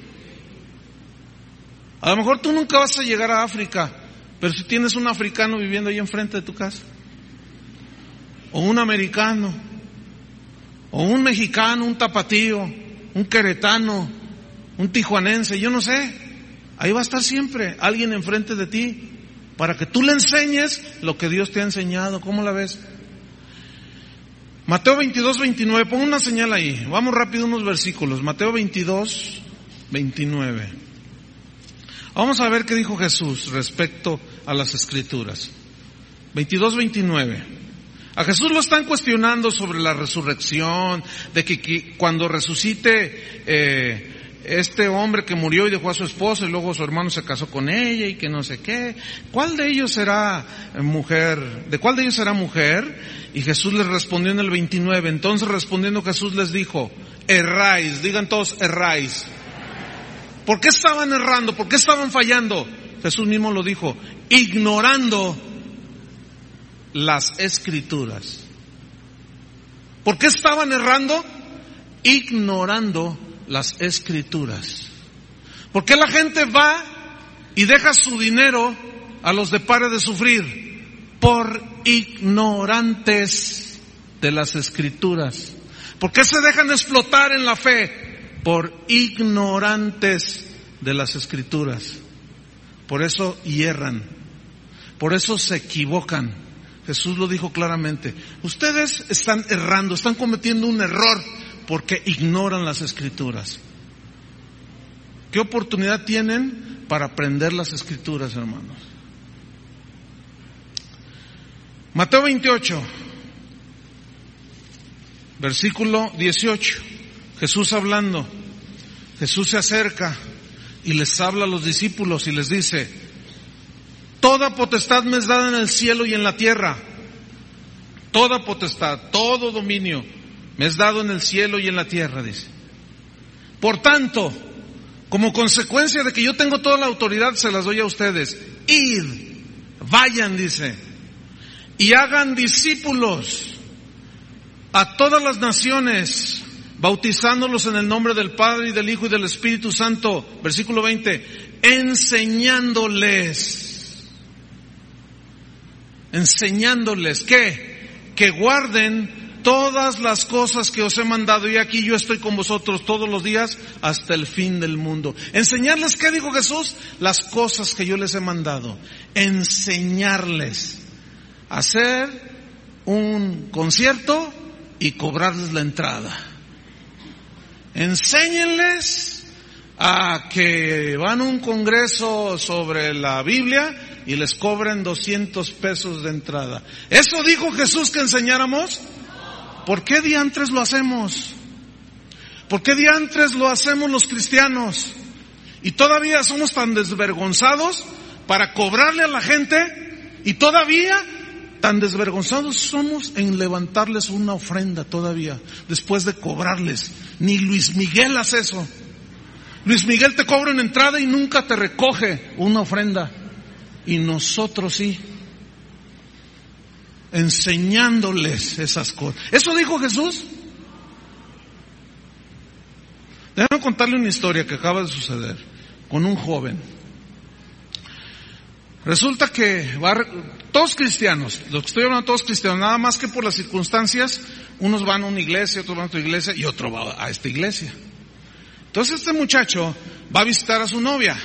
A lo mejor tú nunca vas a llegar a África, pero si tienes un africano viviendo ahí enfrente de tu casa, o un americano, o un mexicano, un tapatío, un queretano, un tijuanense, yo no sé, ahí va a estar siempre alguien enfrente de ti para que tú le enseñes lo que Dios te ha enseñado. ¿Cómo la ves? Mateo 22, 29, pon una señal ahí, vamos rápido unos versículos. Mateo 22, 29. Vamos a ver qué dijo Jesús respecto a las Escrituras. 22, 29. A Jesús lo están cuestionando sobre la resurrección, de que cuando resucite este hombre que murió y dejó a su esposa y luego su hermano se casó con ella y que no sé qué, ¿cuál de ellos será mujer? ¿De cuál de ellos será mujer? Y Jesús les respondió en el 29. Entonces respondiendo Jesús les dijo, erráis, digan todos, erráis. ¿Por qué estaban errando? ¿Por qué estaban fallando? Jesús mismo lo dijo, ignorando las Escrituras. ¿Por qué estaban errando? Ignorando las Escrituras. ¿Por qué la gente va y deja su dinero a los de pare de sufrir? Por ignorantes de las Escrituras. ¿Por qué se dejan explotar en la fe? Por ignorantes de las Escrituras. Por eso hierran, por eso se equivocan. Jesús lo dijo claramente. Ustedes están errando, están cometiendo un error porque ignoran las Escrituras. ¿Qué oportunidad tienen para aprender las Escrituras, hermanos? Mateo 28, versículo 18. Jesús hablando, Jesús se acerca y les habla a los discípulos y les dice, toda potestad me es dada en el cielo y en la tierra. Toda potestad, todo dominio me es dado en el cielo y en la tierra, dice. Por tanto, como consecuencia de que yo tengo toda la autoridad, se las doy a ustedes. Id, vayan, dice, y hagan discípulos a todas las naciones, bautizándolos en el nombre del Padre y del Hijo y del Espíritu Santo. Versículo 20, enseñándoles, ¿qué? Que guarden todas las cosas que os he mandado, y aquí yo estoy con vosotros todos los días hasta el fin del mundo. Enseñarles, ¿qué dijo Jesús? Las cosas que yo les he mandado. Enseñarles a hacer un concierto y cobrarles la entrada. Enséñenles a que van a un congreso sobre la Biblia y les cobren 200 pesos de entrada. ¿Eso dijo Jesús que enseñáramos? ¿Por qué diantres lo hacemos? ¿Por qué diantres lo hacemos los cristianos? Y todavía somos tan desvergonzados para cobrarle a la gente, y todavía tan desvergonzados somos en levantarles una ofrenda todavía, después de cobrarles. Ni Luis Miguel hace eso. Luis Miguel te cobra una entrada y nunca te recoge una ofrenda. Y nosotros sí. Enseñándoles esas cosas. ¿Eso dijo Jesús? Déjame contarle una historia que acaba de suceder con un joven. Resulta que todos cristianos, los que estoy hablando todos cristianos, nada más que por las circunstancias, unos van a una iglesia, otros van a otra iglesia y otro va a esta iglesia. Entonces este muchacho va a visitar a su novia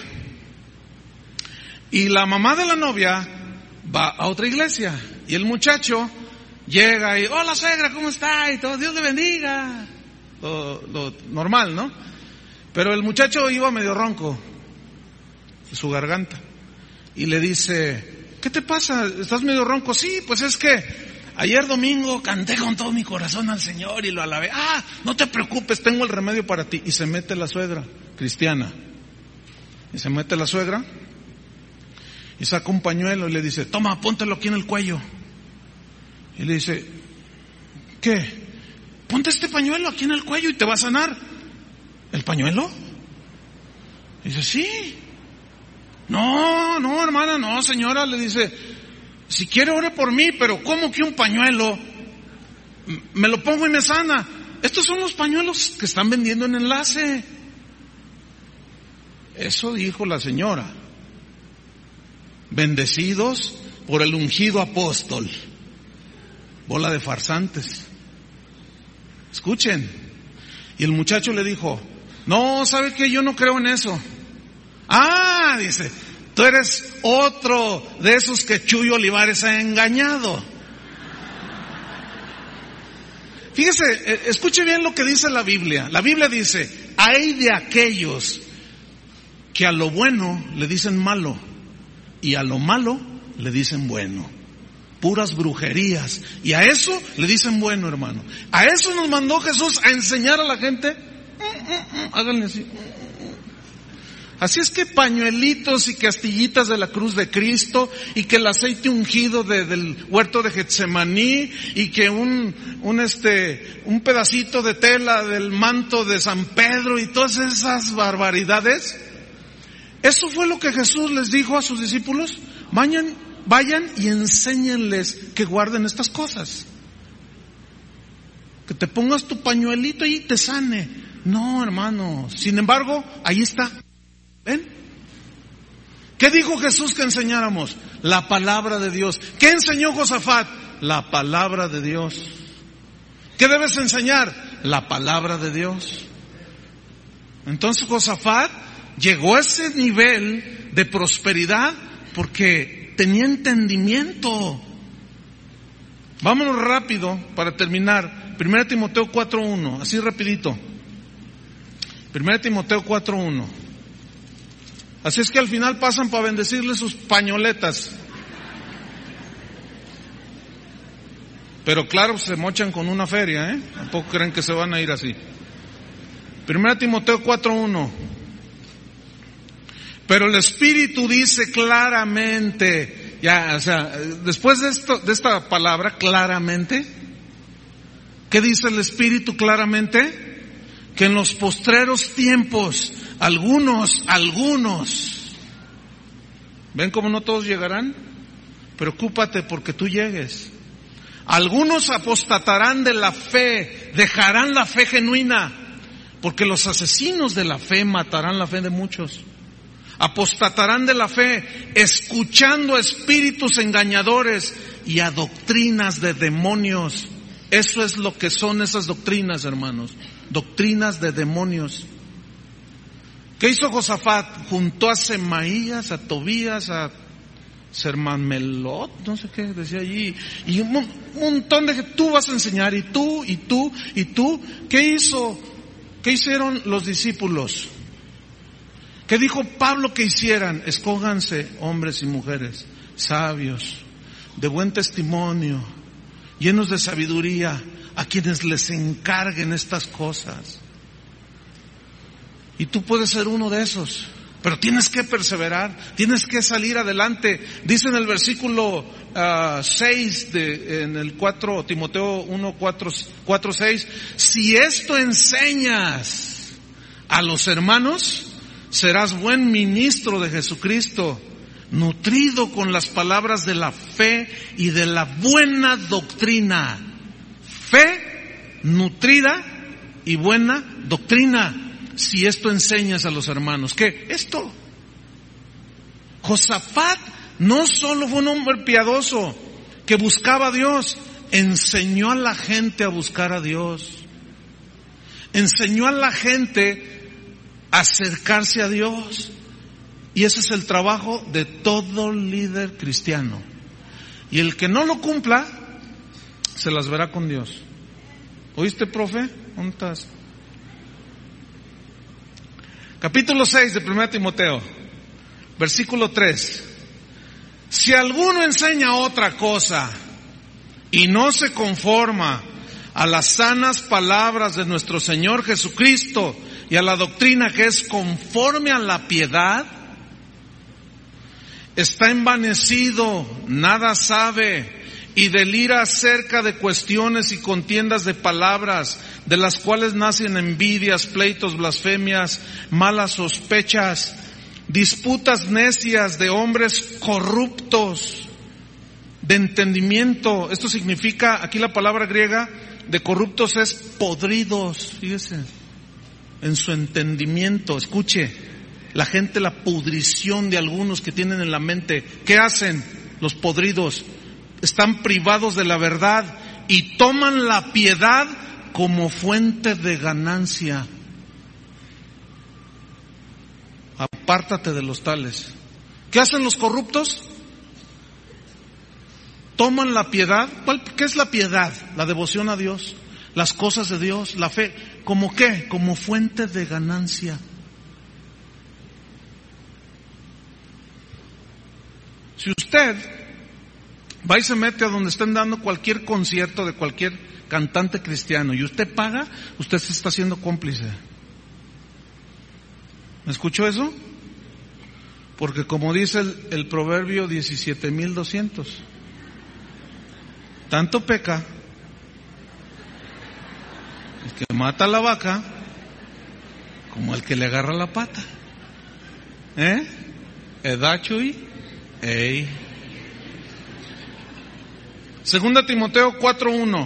y la mamá de la novia va a otra iglesia y el muchacho llega y, hola suegra, ¿cómo está? Y todo, Dios le bendiga. Lo normal, ¿no? Pero el muchacho iba medio ronco de su garganta y le dice, ¿qué te pasa? ¿Estás medio ronco? Sí, pues es que ayer domingo canté con todo mi corazón al Señor y lo alabé. Ah, no te preocupes, tengo el remedio para ti. Y se mete la suegra cristiana. Y se mete la suegra Y saca un pañuelo y le dice, toma, póntelo aquí en el cuello. Y le dice, ¿qué? Ponte este pañuelo aquí en el cuello y te va a sanar. ¿El pañuelo? Y dice, sí. No, hermana, no, señora. Le dice, si quiere ore por mí, pero ¿cómo que un pañuelo? Me lo pongo y me sana. Estos son los pañuelos que están vendiendo en Enlace. Eso dijo la señora. Bendecidos por el ungido apóstol. Bola de farsantes. Escuchen. Y el muchacho le dijo, no, ¿sabe qué? Yo no creo en eso. Ah, dice, tú eres otro de esos que Chuy Olivares ha engañado. Fíjese, escuche bien lo que dice la Biblia. La Biblia dice, hay de aquellos que a lo bueno le dicen malo y a lo malo le dicen bueno. Puras brujerías. Y a eso le dicen bueno, hermano. A eso nos mandó Jesús, a enseñar a la gente. Háganle así. Así es que pañuelitos y castillitas de la cruz de Cristo, y que el aceite ungido del huerto de Getsemaní, y que un pedacito de tela del manto de San Pedro y todas esas barbaridades. Eso fue lo que Jesús les dijo a sus discípulos. Vayan y enséñenles que guarden estas cosas. Que te pongas tu pañuelito y te sane. No, hermano. Sin embargo, ahí está. ¿Ven? ¿Qué dijo Jesús que enseñáramos? La palabra de Dios. ¿Qué enseñó Josafat? La palabra de Dios. ¿Qué debes enseñar? La palabra de Dios. Entonces Josafat llegó a ese nivel de prosperidad porque tenía entendimiento. Vámonos rápido para terminar. 1 Timoteo 4:1, así rapidito. 1 Timoteo 4:1. Así es que al final pasan para bendecirle sus pañoletas. Pero claro, se mochan con una feria, ¿eh? Tampoco creen que se van a ir así. 1 Timoteo 4:1. Pero el Espíritu dice claramente, ya, o sea, después de esta palabra, claramente, ¿qué dice el Espíritu claramente? Que en los postreros tiempos, algunos, ¿ven cómo no todos llegarán? Preocúpate porque tú llegues. Algunos apostatarán de la fe, dejarán la fe genuina, porque los asesinos de la fe matarán la fe de muchos. Apostatarán de la fe, escuchando a espíritus engañadores y a doctrinas de demonios. Eso es lo que son esas doctrinas, hermanos. Doctrinas de demonios. ¿Qué hizo Josafat? Juntó a Semaías, a Tobías, a Sermanmelot, no sé qué decía allí, y un montón de que tú vas a enseñar, y tú. ¿Qué hizo? ¿Qué hicieron los discípulos? ¿Qué dijo Pablo que hicieran? Escójanse hombres y mujeres sabios, de buen testimonio, llenos de sabiduría, a quienes les encarguen estas cosas. Y tú puedes ser uno de esos, pero tienes que perseverar, tienes que salir adelante. Dice en el versículo 6 en el 4, Timoteo 1:4-6, si esto enseñas a los hermanos, serás buen ministro de Jesucristo, nutrido con las palabras de la fe y de la buena doctrina. Fe, nutrida y buena doctrina. Si esto enseñas a los hermanos. ¿Qué? Esto. Josafat no solo fue un hombre piadoso que buscaba a Dios, enseñó a la gente a buscar a Dios. Enseñó a la gente a acercarse a Dios. Y ese es el trabajo de todo líder cristiano. Y el que no lo cumpla, se las verá con Dios. ¿Oíste, profe? ¿Dónde estás? Capítulo 6 de 1 Timoteo, versículo 3. Si alguno enseña otra cosa y no se conforma a las sanas palabras de nuestro Señor Jesucristo y a la doctrina que es conforme a la piedad, está envanecido, nada sabe, y delira acerca de cuestiones y contiendas de palabras, de las cuales nacen envidias, pleitos, blasfemias, malas sospechas, disputas necias de hombres corruptos de entendimiento. Esto significa, aquí la palabra griega de corruptos es podridos, fíjese, en su entendimiento. Escuche, la gente, la pudrición de algunos que tienen en la mente. ¿Qué hacen los podridos? Están privados de la verdad y toman la piedad como fuente de ganancia. Apártate de los tales. ¿Qué hacen los corruptos? Toman la piedad. ¿Qué es la piedad? La devoción a Dios, las cosas de Dios, la fe. ¿Cómo qué? Como fuente de ganancia. Si usted va y se mete a donde estén dando cualquier concierto de cualquier cantante cristiano y usted paga, usted se está haciendo cómplice. ¿Me escuchó eso? Porque como dice el proverbio 17,200, tanto peca el que mata a la vaca como el que le agarra la pata. Edachuy, ey. Segunda Timoteo 4:1.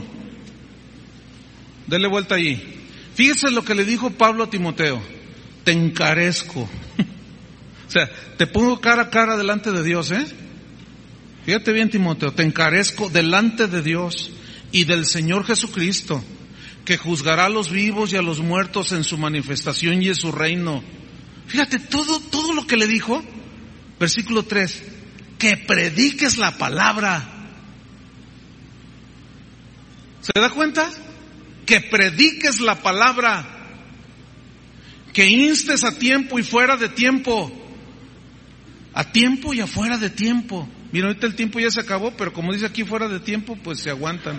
Dele vuelta allí. Fíjese lo que le dijo Pablo a Timoteo. Te encarezco. O sea, te pongo cara a cara delante de Dios, Fíjate bien, Timoteo, te encarezco delante de Dios y del Señor Jesucristo, que juzgará a los vivos y a los muertos en su manifestación y en su reino. Fíjate todo lo que le dijo. Versículo 3. Que prediques la palabra. ¿Se da cuenta? Que prediques la palabra. Que instes a tiempo y fuera de tiempo. A tiempo y afuera de tiempo. Mira, ahorita el tiempo ya se acabó, pero como dice aquí fuera de tiempo, pues se aguantan.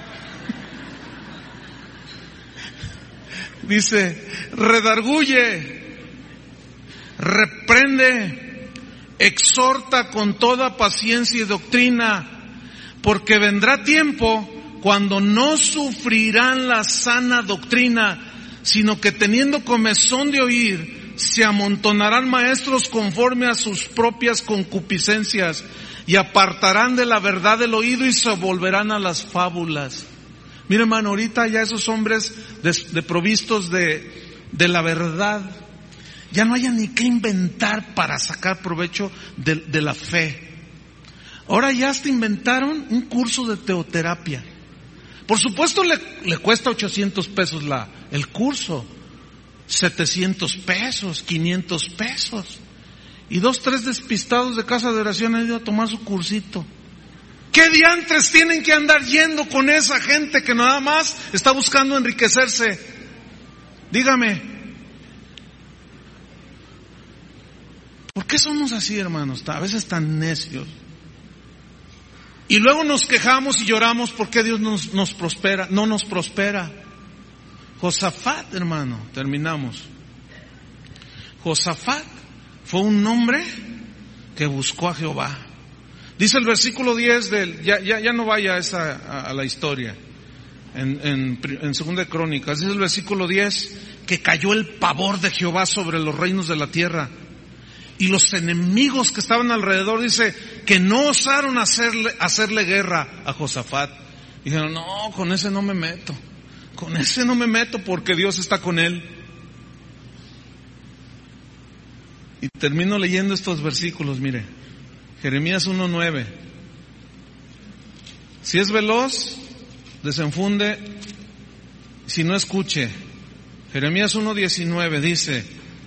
Dice, redarguye, reprende, exhorta con toda paciencia y doctrina, porque vendrá tiempo cuando no sufrirán la sana doctrina, sino que teniendo comezón de oír, se amontonarán maestros conforme a sus propias concupiscencias, y apartarán de la verdad el oído y se volverán a las fábulas. Mire, hermano, ahorita ya esos hombres provistos de la verdad, ya no hayan ni qué inventar para sacar provecho de la fe. Ahora ya hasta inventaron un curso de teoterapia. Por supuesto le cuesta 800 pesos el curso, 700 pesos, 500 pesos. Y 2, 3 despistados de casa de oración han ido a tomar su cursito. ¿Qué diantres tienen que andar yendo con esa gente que nada más está buscando enriquecerse? Dígame. ¿Por qué somos así, hermanos? A veces tan necios. Y luego nos quejamos y lloramos porque Dios nos prospera. No nos prospera. Josafat, hermano, terminamos. Josafat fue un hombre que buscó a Jehová. Dice el versículo 10 ya no vaya a la historia, en 2 Crónicas, dice el versículo 10, que cayó el pavor de Jehová sobre los reinos de la tierra, y los enemigos que estaban alrededor, dice, que no osaron hacerle guerra a Josafat. Dijeron, no, con ese no me meto porque Dios está con él. Y termino leyendo estos versículos, mire. Jeremías 1:9. Si es veloz, desenfunde, si no, escuche. Jeremías 1:19 dice,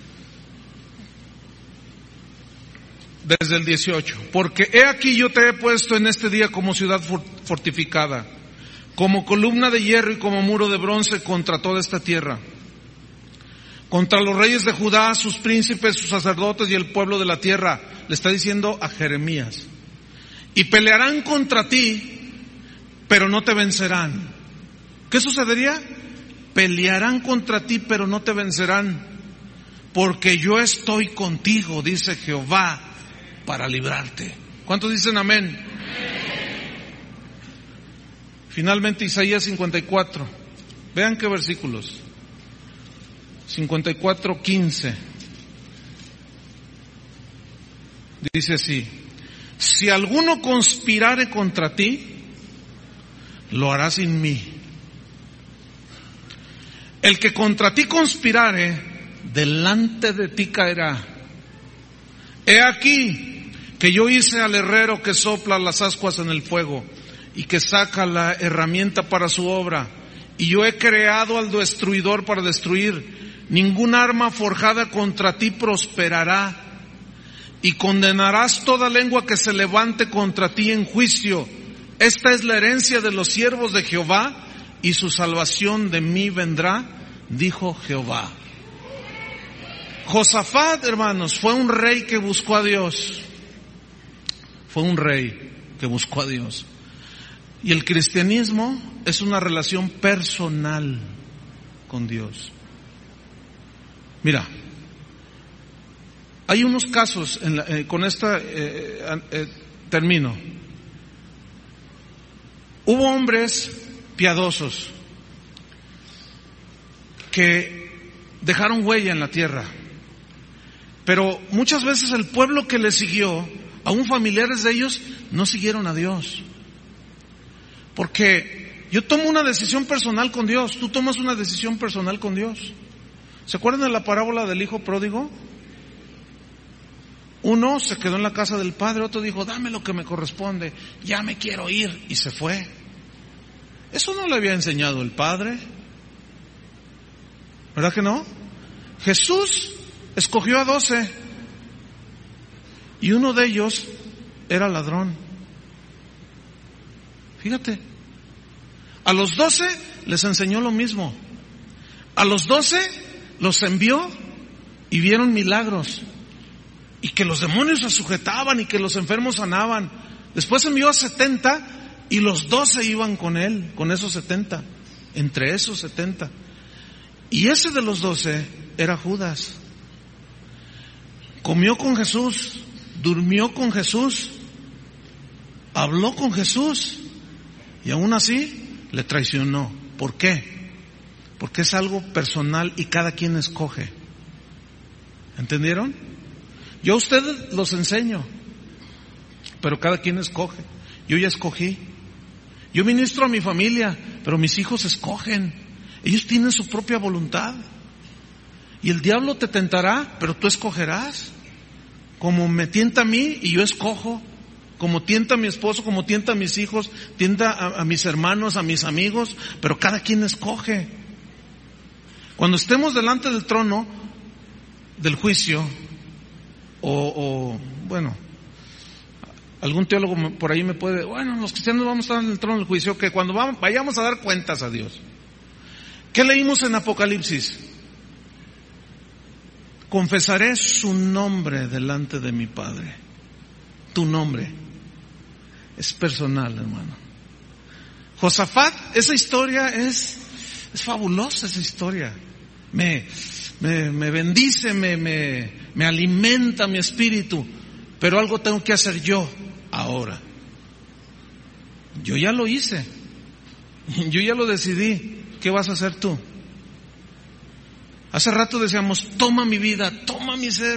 desde el 18, porque he aquí yo te he puesto en este día como ciudad fortificada, como columna de hierro y como muro de bronce contra toda esta tierra, contra los reyes de Judá, sus príncipes, sus sacerdotes y el pueblo de la tierra. Le está diciendo a Jeremías. Y pelearán contra ti, pero no te vencerán. ¿Qué sucedería? Pelearán contra ti, pero no te vencerán, porque yo estoy contigo, dice Jehová, para librarte. ¿Cuántos dicen amén? Finalmente Isaías 54. Vean qué versículos. 54:15. Dice así: si alguno conspirare contra ti, lo hará sin mí. El que contra ti conspirare, delante de ti caerá. He aquí que yo hice al herrero que sopla las ascuas en el fuego y que saca la herramienta para su obra, y yo he creado al destruidor para destruir. Ningún arma forjada contra ti prosperará, y condenarás toda lengua que se levante contra ti en juicio. Esta es la herencia de los siervos de Jehová, y su salvación de mí vendrá, dijo Jehová. Josafat, hermanos, fue un rey que buscó a Dios. Fue un rey que buscó a Dios. Y el cristianismo es una relación personal con Dios. Mira, hay unos casos, con esta termino. Hubo hombres piadosos que dejaron huella en la tierra, pero muchas veces el pueblo que les siguió, aún familiares de ellos, no siguieron a Dios. Porque yo tomo una decisión personal con Dios, tú tomas una decisión personal con Dios. ¿Se acuerdan de la parábola del hijo pródigo? Uno se quedó en la casa del padre, otro dijo, dame lo que me corresponde, ya me quiero ir, y se fue. Eso no le había enseñado el padre, ¿verdad que no? Jesús escogió a 12 y uno de ellos era ladrón. Fíjate, a los 12 les enseñó lo mismo. A los 12 los envió y vieron milagros, y que los demonios se sujetaban y que los enfermos sanaban. Después envió a 70 y los 12 iban con él, con esos 70, entre esos 70. Y ese de los 12 era Judas. Comió con Jesús, durmió con Jesús, habló con Jesús, y aún así le traicionó. ¿Por qué? Porque es algo personal y cada quien escoge. ¿Entendieron? Yo a ustedes los enseño, pero cada quien escoge. Yo ya escogí. Yo ministro a mi familia, pero mis hijos escogen. Ellos tienen su propia voluntad. Y el diablo te tentará, pero tú escogerás. Como me tienta a mí y yo escojo. Como tienta a mi esposo, como tienta a mis hijos, tienta a mis hermanos, a mis amigos, pero cada quien escoge. Cuando estemos delante del trono del juicio, bueno, algún teólogo por ahí me puede, bueno, los cristianos vamos a estar en el trono del juicio, que cuando vayamos a dar cuentas a Dios. ¿Qué leímos en Apocalipsis? Confesaré su nombre delante de mi Padre. Tu nombre es personal, hermano. Josafat, esa historia es fabulosa, esa historia. Me bendice, me alimenta mi espíritu, pero algo tengo que hacer yo ahora. Yo ya lo hice, yo ya lo decidí. ¿Qué vas a hacer tú? Hace rato decíamos, toma mi vida, toma mi ser.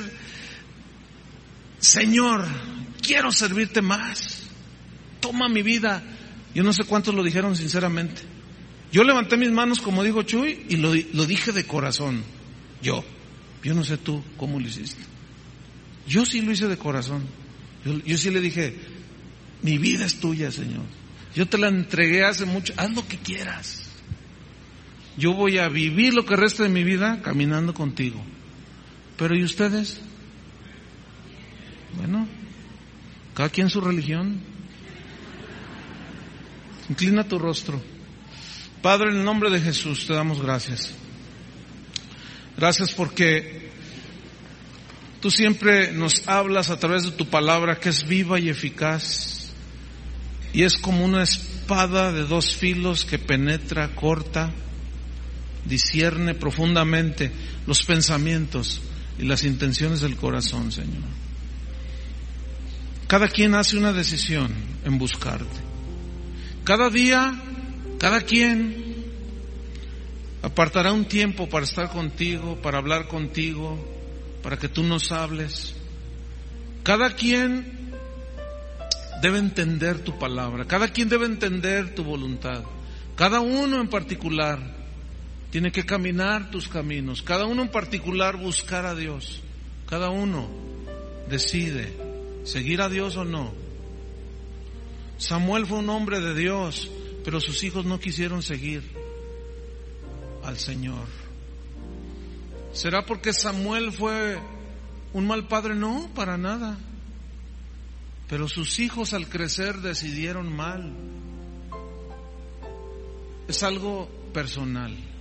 Señor, quiero servirte más. Toma mi vida. Yo no sé cuántos lo dijeron sinceramente. Yo levanté mis manos, como dijo Chuy, y lo dije de corazón. Yo no sé tú cómo lo hiciste. Yo sí lo hice de corazón. Yo sí le dije, mi vida es tuya, Señor. Yo te la entregué hace mucho. Haz lo que quieras. Yo voy a vivir lo que resta de mi vida caminando contigo. Pero ¿y ustedes? Bueno, cada quien su religión. Inclina tu rostro. Padre, en el nombre de Jesús te damos gracias. Gracias porque tú siempre nos hablas a través de tu palabra, que es viva y eficaz, y es como una espada de 2 filos que penetra, corta, discierne profundamente los pensamientos y las intenciones del corazón, Señor. Cada quien hace una decisión en buscarte. Cada día, cada quien apartará un tiempo para estar contigo, para hablar contigo, para que tú nos hables. Cada quien debe entender tu palabra, cada quien debe entender tu voluntad. Cada uno en particular tiene que caminar tus caminos, cada uno en particular buscar a Dios. Cada uno decide seguir a Dios o no. Samuel fue un hombre de Dios, pero sus hijos no quisieron seguir al Señor. ¿Será porque Samuel fue un mal padre? No, para nada. Pero sus hijos al crecer decidieron mal. Es algo personal.